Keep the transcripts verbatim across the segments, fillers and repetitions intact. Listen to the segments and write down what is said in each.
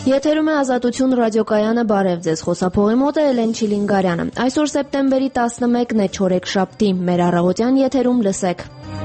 Եթերում է Ազատություն ռադիոկայանը, բարև ձեզ, խոսափողի մոտ է Էլեն Չիլինգարյանը։ Այսօր սեպտեմբերի տասնմեկն է, չորեքշաբթի, մեր առավոտյան եթերում լսեք.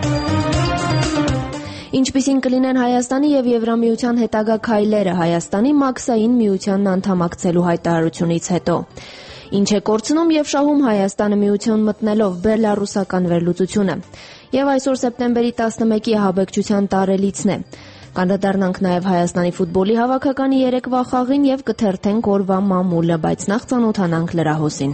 Ինչպիսին կլինեն Հայաստանի եւ Եվրամիության հետագա քայլերը Հայաստանի մաքսային միությանն անդամակցելու հայտարարությունից հետո։ Ինչ է կորցնում եւ շահում Հայաստանը միություն մտնելով բելառուսական վերլուծությունը։ Եվ այսօր սեպտեմբերի տասնմեկի ահաբեկչության տարելիցն է։ Կանդրադառնանք նաև Հայաստանի ֆուտբոլի հավաքականի երեկվա խաղին եւ կթերթենք օրվա մամուլը, բայց նախ ծանոթանանք լրահոսին։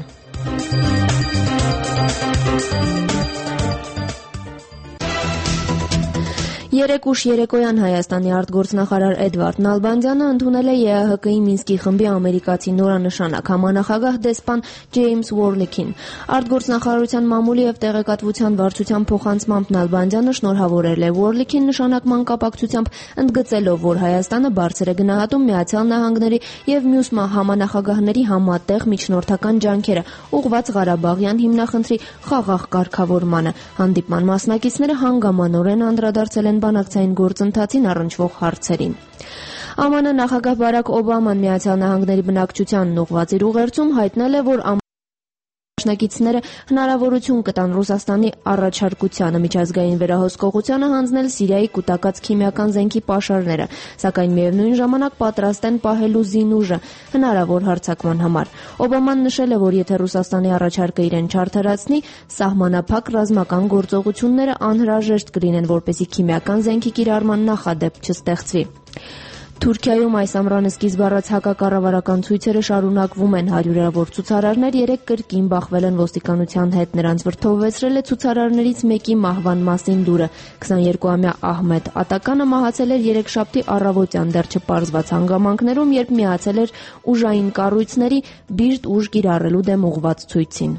Երեկ ուշ երեկոյան Հայաստանի արտգործնախարար Էդվարդ Նալբանդյանը ընդունել է ԵԱՀԿ-ի Մինսկի խմբի ամերիկացի նորանշանակ համանախագահ դեսպան Ջեյմս Ուորլիքին։ Արտգործնախարարության մամուլի եւ տեղեկատվության վարչության փոխանցմամբ Նալբանդյանը շնորհավորել է Ուորլիքին նշանակման կապակցությամբ, ընդգծելով, որ Հայաստանը բարձր է գնահատում Միացյալ Նահանգների եւ մյուս համանախագահների համատեղ միջնորդական ջանքերը ուղղված Ղարաբաղյան հիմնախնդրի խաղաղ կարգավորմանը։ Հանդիպման մասնակիցները հանգամանորեն անդրադարձել են բանակցային գործընթացին առնչվող հարցերին։ ԱՄՆ նախագահ Բարակ Օբաման Միացյալ Նահանգների բնակչությանն ուղղված իր ուղերձում հայտնել է, որ Աշնակիցները հնարավորություն կտան Ռուսաստանի առաջարկությանը միջազգային վերահսկողությանը հանձնել Սիրիայի կուտակած քիմիական զենքի պաշարները, սակայն միևնույն ժամանակ պատրաստ են պահելու զինուժը հնարավոր հարձակման համար։ Օբաման նշել է, որ եթե Ռուսաստանի առաջարկը իրեն չարդարացնի, սահմանափակ ռազմական գործողությունները անհրաժեշտ կլինեն, որպեսզի քիմիական զենքի կիրառման նախադեպ չստեղծվի։ Թուրքիայում այս ամռանը սկիզբ առած հակակառավարական ցույցերը շարունակվում են։ Հարյուրավոր ցուցարարներ երեկ կրկին բախվել են ոստիկանության հետ։ Նրանց վրդովվեցրել է ցուցարարներից մեկի մահվան մասին լուրը։ քսաներկուամյա Ահմեդ Ատականը մահացել էր երեքշաբթի առավոտյան դեռ չպարզված հանգամանքներում, երբ միացել էր ուժային կառույցների բիրտ ուժ կիրառելու դեմ ուղղված ցույցին։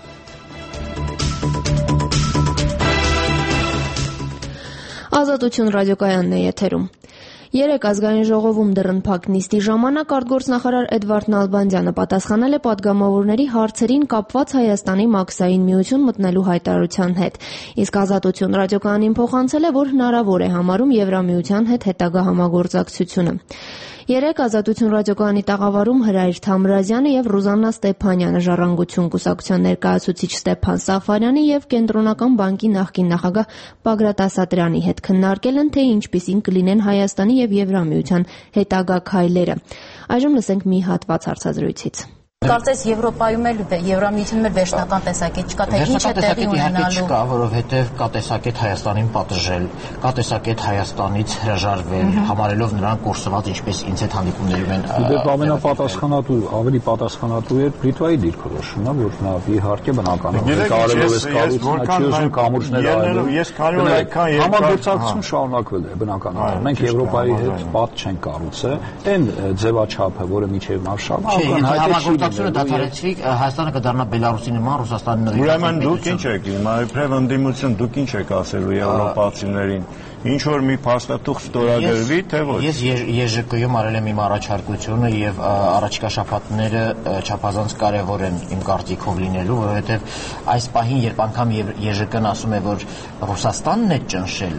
Ազատություն ռադիոկայանն է եթերում։ Երեկ ազգային ժողովում դռնփակ նիստի ժամանակ արտգործնախարար Էդվարդ Նալբանդյանը պատասխանել է պատգամավորների հարցերին կապված Հայաստանի մաքսային միություն մտնելու հայտարարության հետ։ Իսկ Ազատություն ռադիոկայանին փոխանցել է, որ հնարավոր է համարում Եվրամիության հետ հետագա համագործակցությունը։ Երեկ Ազատություն ռադիոկայանի տաղավարում Հրայր Թամրազյանը եւ Ռուզաննա Ստեփանյանը, Ժառանգություն կուսակցության ներկայացուցիչ Ստեփան Սաֆարյանի եւ Կենտրոնական բանկի նախկին նախագահ Բագրատ Ասատրյանի հետ քննարկել են, թե ինչպիսին կլինեն Հայաստանի եւ Եվրամիության հետագա քայլերը։ Այժմ լսենք մի հատված հարցազրույցից։ Կարծես Եվրոպայում էլ Եվրամիությունում էլ վերջնական տեսակետ չկա, թե ինչ է տեղի ունենալու։ Չկա, որովհետև կա տեսակետ Հայաստանին պատժել, կա տեսակետ Հայաստանից հրաժարվել, համարելով նրան կորսված, ինչպես ինձ հետ հանդիպումներում են։ Դեպի ամենապատասխանատու, ավելի պատասխանատու է Լիտվայի դիրքորոշումը, որ նա իհարկե բնականon է կարևոր է կառուցել, չի ուզում կամուրջներ այլել։ Ես կարևոր է կա համագործակցություն շարունակվել է բնականon։ Մենք Եվրոպայի հետ պատ չենք կառուցել, այն ձևաչափը, որը միջև մարշալ, համագործակցությունը դադարեցվի, Հայաստանը կդառնա Բելարուսի նման, Ռուսաստանի նման։ Ուրեմն դուք ինչ եք, իբրև ընդդիմություն դուք ինչ եք ասելու եվրոպացիներին։ Ինչ որ մի փաստաթուղթ ստորագրվի, թե ոչ։ Ես ԵԺԿ-ում արել եմ իմ առաջարկությունը եւ առաջիկա շաբաթները չափազանց կարեւոր են իմ կարծիքով լինելու, որովհետեւ այս պահին, երբ անգամ ԵԺԿ-ն ասում է, որ Ռուսաստանն է ճնշել,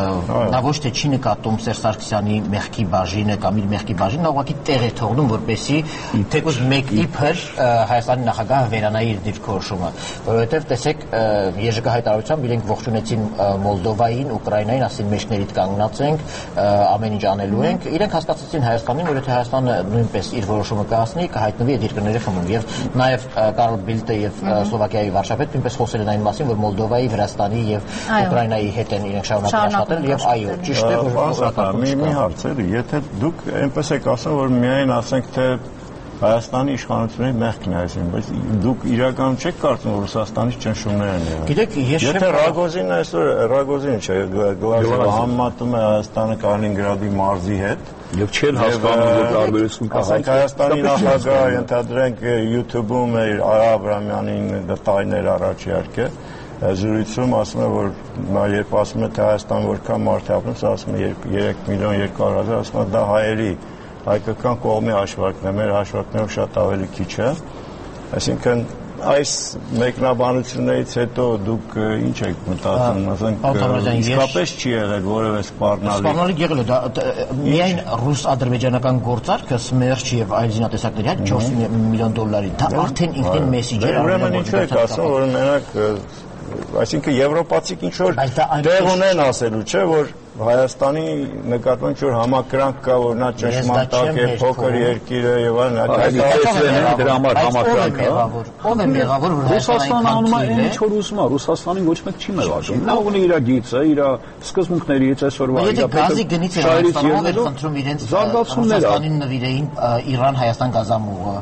նա ոչ թե չի նկատում Սերժ Սարգսյանի մեղքի բաժինը կամ իր մեղքի բաժինը, նա ուղղակի տեղ է թողնում, որպեսզի թեկուզ մեկ իբր Հայաստանի նախագահը վերանայի իր դիրքորոշումը, որովհետեւ տեսեք ԵԺԿ հայտարարությամբ իրենք ողջունեցին Մոլդովային, Ուկրաինային, ասին մեջներիդ կանգնած ենք, ամեն ինչ անելու ենք։ Իրենք հասկացեցին Հայաստանին, որ եթե Հայաստանը նույնպես իր որոշումը կհասնի, կհայտնվի այդ երկրների խմբում։ Եվ նաև Կարլ Բիլդը եւ Սլովակիայի վարչապետը նույնպես խոսել են այն մասին, որ Մոլդովայի, Վրաստանի եւ Ուկրաինայի հետ են իրենք շարունակել աշխատել եւ այո, ճիշտ է, որ մի հարց է, եթե դուք այնպես եք ասում, որ միայն ասենք թե Հայաստանի իշխանությունների մեղքն է այսին, բայց դուք իրականում չեք կարծում, որ Ռուսաստանից ճնշումներ են եղել։ Գիտեք, ես Եթե Ռագոզինը այսօր Ռագոզինը չէ, Գլազովը համեմատում է Հայաստանը Կալինինգրադի մարզի հետ, եւ չեն հասկանում, որ տարբերություն կա։ Ասենք Հայաստանի նախագահը ենթադրենք YouTube-ում է Արա Աբրամյանին տարիներ առաջ իհարկե զրույցում ասում է, որ երբ ասում է թե Հայաստան որքան մարդ է ապրում, ասում է երեք միլիոն երկու հարյուր հազար, ասում է դա հայերի հայկական կողմի հաշվարկն է, մեր հաշվարկներով շատ ավելի քիչ է, այսինքն այս մեկնաբանություններից հետո դուք ինչ եք մտածում, ասենք իսկապես չի եղել որևէ սպառնալիք։ Սպառնալիք եղել է, միայն ռուս-ադրբեջանական գործարքը Սմերջ եւ այլ զինատեսակների հետ չորս միլիոն դոլարի։ Դա արդեն ինքնին մեսիջեր է։ Ուրեմն ինչու եք ասում, որ մենակ այսինքն եվրոպացիք ինչ որ դեղ ունեն ասելու, չէ՞ որ Հայաստանի նկատմամբ ինչ-որ համակրանք կա, որ նա ճշմարտակ է, փոքր երկիր է եւ այլն, դրա համար համակրանք է։ Ո՞վ է մեղավոր, որ Ռուսաստանը անում է ինչ որ ուզում է, Ռուսաստանին ոչ մեկ չի մեղադրում։ Նա ունի իր գիծը, իր սկզբունքներից այսօրվա իր գազի գնից է Հայաստանում խնդրում իրենց Ռուսաստանին նվիրեին Իրան-Հայաստան գազամուղը։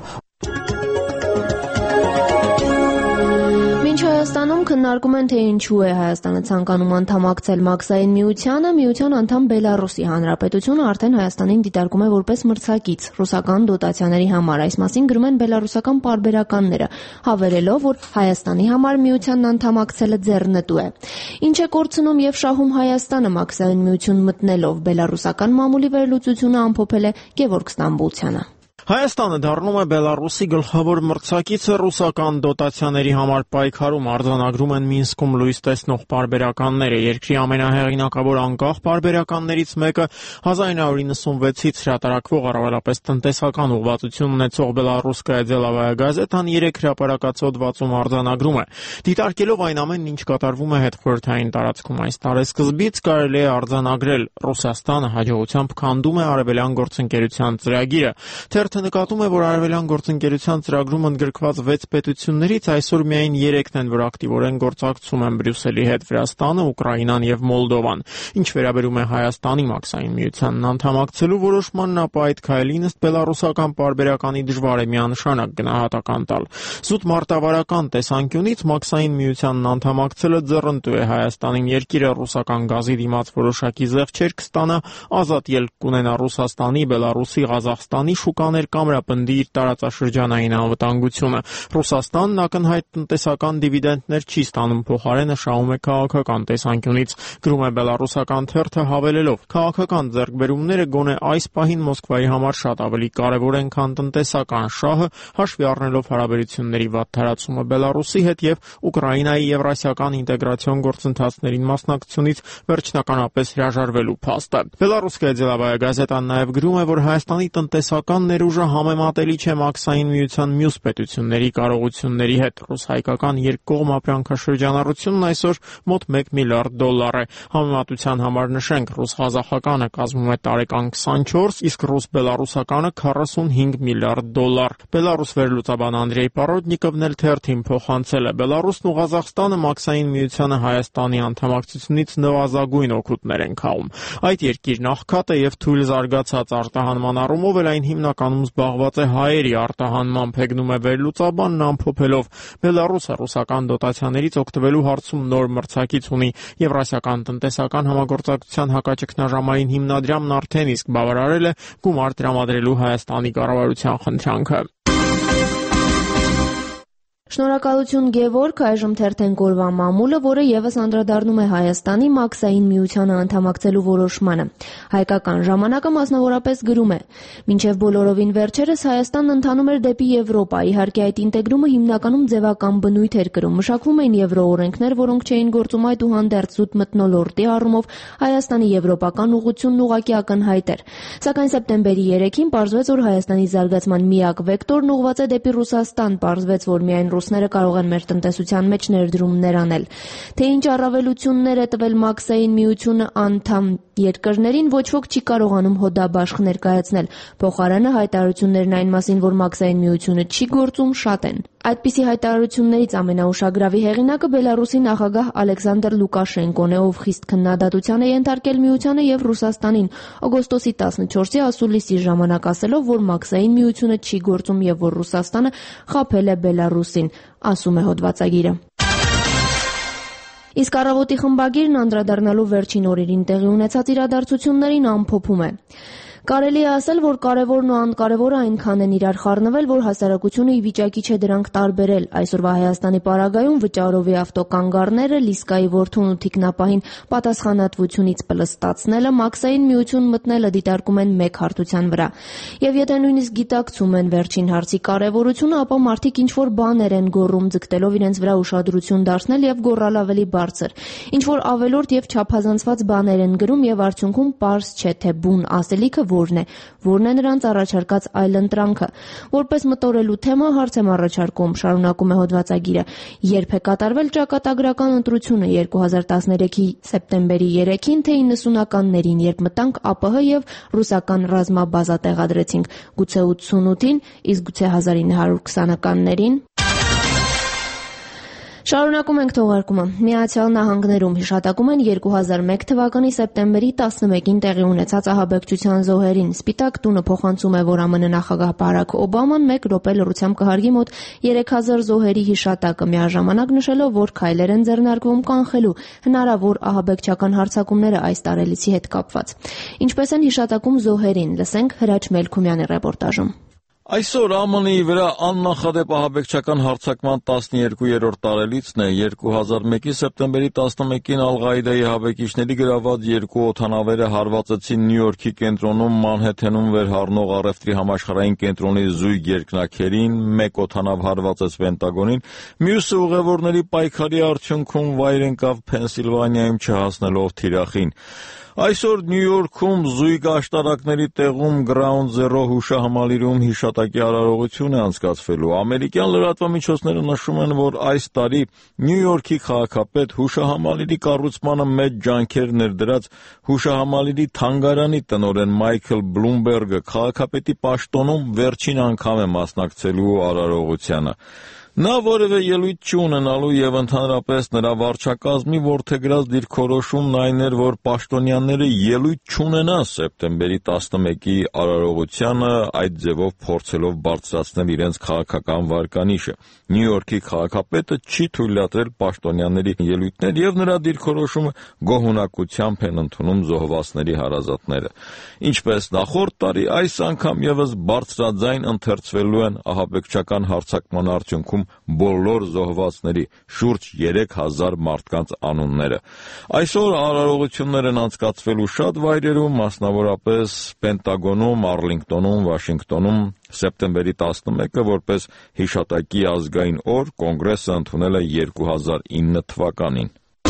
Հայաստանում քննարկում են, թե ինչու է Հայաստանը ցանկանում անդամակցել Մաքսային միությանը, միության անդամ Բելառուսի Հանրապետությունը արդեն Հայաստանին դիտարկում է որպես մրցակից ռուսական դոտացիաների համար, այս մասին գրում են բելառուսական պարբերականները, հավելելով, որ Հայաստանի համար միությանն անդամակցելը ձեռնտու է։ Ինչ է կորցնում եւ շահում Հայաստանը Մաքսային միություն մտնելով, բելառուսական մամուլի վերլուծությունը ամփոփել է Գևորգ Ստամբուլցյանը։ Հայաստանը դառնում է Բելառուսի գլխավոր մրցակիցը ռուսական դոտացիաների համար պայքարում, արձանագրում են Մինսկում լույս տեսնող պարբերականները։ Երկրի ամենահեղինակավոր անկախ պարբերականներից մեկը հազար նույն հարյուր իննսունվեցից հրատարակվող առավելապես տնտեսական ուղղվածություն ունեցող Բելառուսկայա Դելավայա գազետան երեք հրապարակած հոդվածում արձանագրում է. դիտարկելով այն ամենն, ինչ կատարվում է հետխորհրդային տարածքում այս տարեսկզբից, կարելի է արձանագրել Ռուսաստանը հաջողությամբ քանդում է արևելյան գործընկերության ծրագիրը։ Թերթը նկատում է, որ արևելյան գործընկերության ծրագրում ընդգրկված վեց պետություններից այսօր միայն երեքն են, որ ակտիվորեն գործակցում են Բրյուսելի հետ՝ Վրաստանը, Ուկրաինան եւ Մոլդովան։ Ինչ վերաբերում է Հայաստանի Մաքսային միությանն անդամակցելու որոշմանն, ապա այդ քայլին ըստ բելառուսական պարբերականի դժվար է միանշանակ գնահատական տալ։ Զուտ մարտավարական տեսանկյունից Մաքսային միությանն անդամակցելը ձեռնտու է Հայաստանին, երկիրը ռուսական գազի դիմաց որոշակի զեղչեր կստանա, ազատ ելք կունենա Ռուսաստանի, Բելառուսի, Ղազախստանի շուկաներ կամրապնդի իր տարածաշրջանային անվտանգությունը։ Ռուսաստանն ակնհայտ տնտեսական դիվիդենդներ չի ստանում, փոխարենը շահում է քաղաքական տեսանկյունից, գրում է բելառուսական թերթը հավելելով. քաղաքական ձեռքբերումները գոնե այս պահին Մոսկվայի համար շատ ավելի կարևոր են, քան տնտեսական շահը, հաշվի առնելով հարաբերությունների վատթարացումը Բելառուսի հետ եւ Ուկրաինայի եվրասիական ինտեգրացիոն գործընթացներին մասնակցությունից վերջնականապես հրաժարվելու փաստը։ Բելառուսկայա Դելավայա գազետան նաեւ գրում է, որ Հայաստանի տնտեսական ներուժը համեմատելի չէ Մաքսային միության մյուս պետությունների կարողությունների հետ։ Ռուս-հայկական երկկողմ ապրանքաշրջանառությունն այսօր մոտ մեկ միլիարդ դոլար է։ Համեմատության համար նշենք, ռուս-ղազախականը կազմում է տարեկան քսանչորս, իսկ ռուս-բելառուսականը քառասունհինգ միլիարդ դոլար։ Բելառուս վերլուծաբան Անդրեյ Պարոդնիկովն էլ թերթին փոխանցել է. Բելառուսն ու Ղազախստանը Մաքսային միությանը Հայաստանի անդամակցությունից նվազագույն օգուտներ են քաղում։ Այդ երկիրն աղքատ է եւ թույլ զարգացած արտահանման առումով էլ այն հիմնականում զբաղված է հայերի արտահանմամբ, հեգնում է վերլուծաբանն ամփոփելով. Բելառուսը ռուսական դոտացիաներից օգտվելու հարցում նոր մրցակից ունի։ Եվրասիական տնտեսական համագործակցության հակաճգնաժամային հիմնադրամն արդեն իսկ բավարարել է գումար տրամադրելու Հայաստանի կառավարության խնդրանքը։ Շնորհակալություն Գևորգ, այժմ թերթենք օրվա մամուլը, որը եւս անդրադառնում է Հայաստանի Մաքսային միությանը անդամակցելու որոշմանը։ Հայկական ժամանակը մասնավորապես գրում է. մինչև բոլորովին վերջերս Հայաստանն ընթանում էր դեպի Եվրոպա, իհարկե այդ ինտեգրումը հիմնականում ձևական բնույթ էր կրում, մշակվում էին եվրոօրենքներ, որոնք չէին գործում, այդուհանդերձ զուտ մթնոլորտի առումով Հայաստանի եվրոպական ուղղությունն ուղղակի ակնհայտ էր։ Սակայն սեպտեմբերի երեքին պարզվեց, որ Հայաստանի զարգացման միակ վեկտորն ուղղված է դեպի Ռուսաստան, պարզվեց, որ միայն ռուսները կարող են մեր տնտեսության մեջ ներդրումներ անել։ Թե ինչ առավելություններ է տվել Մաքսային միությունը անդամ երկրներին, ոչ ոք չի կարողանում հոդաբաշխ ներկայացնել։ Փոխարենը հայտարարություններն այն մասին, որ Մաքսային միությունը չի գործում, շատ են։ Այդպիսի հայտարարություններից ամենաուշագրավի հեղինակը Բելառուսի նախագահ Ալեքսանդր Լուկաշենկոն է, ով խիստ քննադատության է ենթարկել միությանը եւ Ռուսաստանին, օգոստոսի տասնչորսի ասուլիսի ժամանակ ասելով, որ Մաքսային միությունը չի գործում եւ որ Ռուսաստանը խաբել է Բելառուսին, ասում է հոդվածագիրը։ Իսկ առավոտի խմբագիրն անդրադառնալու վերջին օրերին տեղի ունեցած իրադարձություններին ամփոփում է. Կարելի է ասել, որ կարևորն ու անկարևորը այնքան են իրար խառնվել, որ հասարակությունը ի վիճակի չէ դրանք տարբերել։ Այսօրվա Հայաստանի պարագայում վճարովի ավտոկանգառները Լիսկայի որդուն ու թիկնապահին պատասխանատվությունից պլստացնելը, մաքսային միություն մտնելը դիտարկում են մեկ հարթության վրա։ Եվ եթե նույնիսկ գիտակցում են վերջին հարցի կարևորությունը, ապա մարդիկ ինչ-որ բաներ են գոռում, ձգտելով իրենց վրա ուշադրություն դարձնել եւ գոռալ ավելի բարձր։ Ինչ-որ ավելորդ եւ չափազանցված բաներ են գրում եւ արդյունքում պարզ չէ, թե բուն ասելիքը որն է, որն է նրանց առաջարկած այլընտրանքը։ Որպես մտորելու թեմա հարց եմ առաջարկում, շարունակում է հոդվածագիրը, երբ է կատարվել ճակատագրական ընտրությունը երկու հազար տասներեքի սեպտեմբերի երեքին, թե իննսունականներին, երբ մտանք ԱՊՀ եւ ռուսական ռազմաբազա տեղադրեցինք, գուցե ութսունութին, իսկ գուցե հազար ինը հարյուր քսանականներին։ Շարունակում ենք թողարկումը։ Միացյալ Նահանգներում հիշատակում են երկու հազար մեկ թվականի սեպտեմբերի տասնմեկին տեղի ունեցած ահաբեկչության զոհերին։ Սպիտակ տունը փոխանցում է, որ ԱՄՆ նախագահ Բարաք Օբաման մեկ րոպե լռությամբ կհարգի մոտ երեք հազար զոհերի հիշատակը, միաժամանակ նշելով, որ քայլեր են ձեռնարկվում կանխելու հնարավոր ահաբեկչական հարձակումները այս տարելիցի հետ կապված։ Ինչպես են հիշատակում զոհերին, լսենք Հրաչ Մելքումյանի ռեպորտաժում։ Այսօր ԱՄՆ-ի վրա աննախադեպ ահաբեկչական հարձակման տասներկուերորդ տարելիցն է։ երկու հազար մեկի սեպտեմբերի տասնմեկին Ալ-Ղաիդայի ահաբեկիչների գրաված երկու օդանավերը հարվածեցին Նյու Յորքի կենտրոնում Մանհեթենում վերհառնող առևտրի համաշխարհային կենտրոնի զույգ երկնաքերին, մեկ օդանավ հարվածեց Պենտագոնին, մյուսը ուղևորների պայքարի արդյունքում վայր ընկավ Փենսիլվանիայում չհասնելով թիրախին։ Այսօր Նյու Յորքում զույգ աշտարակների տեղում Ground Zero հուշահամալիրում հիշատակի արարողություն է անցկացվելու։ Ամերիկյան լրատվամիջոցները նշում են, որ այս տարի Նյու Յորքի քաղաքապետ հուշահամալիրի կառուցմանը մեծ ջանքեր ներդրած հուշահամալիրի թանգարանի տնօրեն Մայքլ Բլումբերգը քաղաքապետի պաշտոնում վերջին անգամ է մասնակցելու արարողությանը։ Նա որևէ ելույթ չունենալու եւ ընդհանրապես նրա վարչակազմի որդեգրած դիրքորոշումն այն էր, որ պաշտոնյաները ելույթ չունենան սեպտեմբերի տասնմեկի արարողությանը, այդ ձևով փորձելով բարձրացնել իրենց քաղաքական վարկանիշը։ Նյու Յորքի քաղաքապետը չի թույլատրել պաշտոնյաների ելույթներ եւ նրա դիրքորոշումը գոհունակությամբ են ընդունում զոհվածների հարազատները։ Ինչպես նախորդ տարի, այս անգամ եւս բարձրաձայն ընթերցվելու են ահաբեկչական հարձակման արդյունքում բոլոր զոհվածների շուրջ երեք հազար մարդկանց անունները։ Այսօր արարողություններ են անցկացվելու շատ վայրերում, մասնավորապես Պենտագոնում, Արլինգտոնում, Վաշինգտոնում։ Սեպտեմբերի տասնմեկը որպես հիշատակի ազգային օր կոնգրեսը ընդունել է երկու հազար ինը թվականին։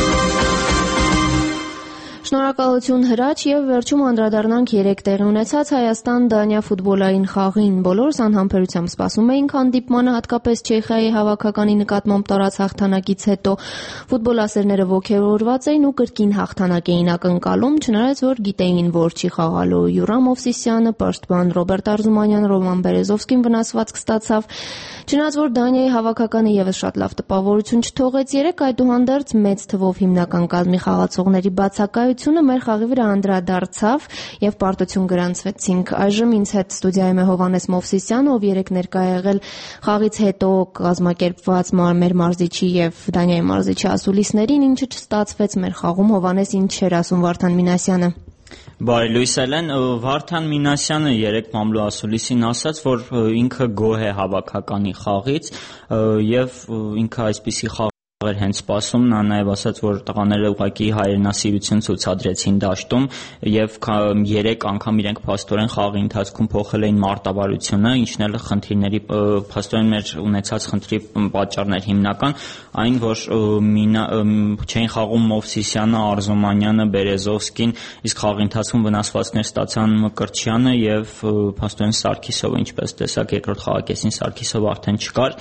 Շնորհակալություն Հրաչ եւ վերջում անդրադառնանք երեք տեղի ունեցած Հայաստան-Դանիա ֆուտբոլային խաղին։ Բոլորս անհամբերությամբ սպասում էինք հանդիպմանը, հատկապես Չեխիայի հավաքականի նկատմամբ տարած հաղթանակից հետո։ Ֆուտբոլասերները ոգևորված էին ու կրկին հաղթանակ էին ակնկալում, չնայած որ գիտեին, որ չի խաղալու։ Յուրամ Օվսիսյանը, պաշտպան Ռոբերտ Արզումանյանը, Ռոման Բերեզովսկին վնասվածք ստացավ։ Չնայած որ Դանիայի հավաքականը եւս շատ լավ տպավորություն չթողեց երեք, այդուհանդերձ մեծ թվով հիմնական կազմի խաղացողների բացակայությունը մեր խաղի վրա անդրադարձավ եւ պարտություն գրանցվեցինք։ Այժմ ինձ հետ ստուդիայում է Հովհաննես Մովսիսյանը, ով երեք ներկա է եղել խաղից հետո կազմակերպված մեր մարզիչի եւ Դանիայի մարզիչի ասուլիսներին, ինչը չստացվեց մեր խաղում։ Հովհաննես, ինչ էր ասում Վարդան Մինասյանը։ Բարի լույս Էլեն, Վարդան Մինասյանը երեք մամլու ասուլիսին ասաց, որ ինքը գոհ է հավաքականի խաղից եւ ինքը այսպիսի խաղ էր հենց սպասում, նա նաև ասաց, որ տղաները ուղղակի հայրենասիրություն ցուցադրեցին դաշտում եւ երեք անգամ իրենք փաստորեն խաղի ընթացքում փոխել էին մարտավարությունը, ինչն էլ խնդիրների փաստորեն մեր ունեցած խնդրի պատճառն էր հիմնական, այն որ մինա չէին խաղում Մովսիսյանը, Արզումանյանը, Բերեզովսկին, իսկ խաղի ընթացքում վնասվածքներ ստացան Մկրտչյանը եւ փաստորեն Սարգիսովը, ինչպես տեսակ երկրորդ խաղակեսին Սարգիսովը արդեն չկար։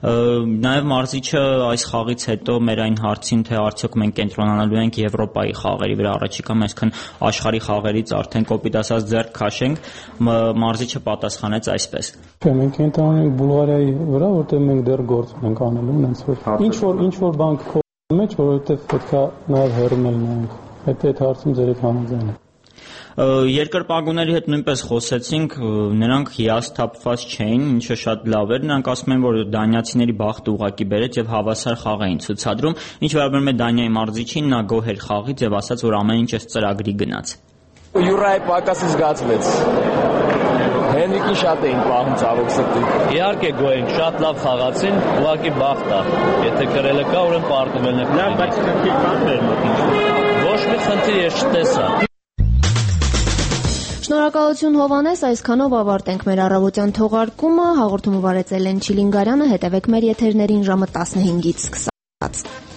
Նաև մարզիչը այս խաղից հետո մեր այն հարցին, թե արդյոք մենք կենտրոնանալու ենք Եվրոպայի խաղերի վրա, առաջիկա այսքան աշխարհի խաղերից արդեն կոպիտ ասած ձեռք քաշենք, մարզիչը պատասխանեց այսպես. Չէ, մենք կենտրոնանանք Բուլղարիայի վրա, որտեղ մենք դեռ գործ ենք անելու, այնց որ ինչ որ ինչ որ բան կփոխի մեջ, որովհետև պետքա նաև հեռմել նայենք։ Հետո այդ հարցում ձեր հետ համաձայն եմ։ Երկրպագուների հետ նույնպես խոսեցինք, նրանք հիասթափված չէին, ինչը շատ լավ էր, նրանք ասում են, որ դանիացիների բախտը ուղղակի բերեց եւ հավասար խաղ էին ցուցադրում, ինչ վերաբերում է Դանիայի մարզիչին, նա գոհ էր խաղից եւ ասաց, որ ամեն ինչ ըստ ծրագրի գնաց։ Յուրայի պակասը զգացվեց։ Հենրիկին շատ էին պահում ցավոք սրտի։ Իհարկե գոհենք, շատ լավ խաղացին, ուղղակի բախտ է։ Եթե կրելը կա, ուրեմն պարտվելն է։ Լավ, բայց քիչ կան մեր մոտ ինչ։ Ոչ մի խնդիր ես չտեսա։ Շնորհակալություն Հովանես, այսքանով ավարտենք մեր առավոտյան թողարկումը։ Հաղորդումը վարեց Էլեն Չիլինգարյանը, հետևեք մեր եթերներին ժամը տասնհինգից սկսած։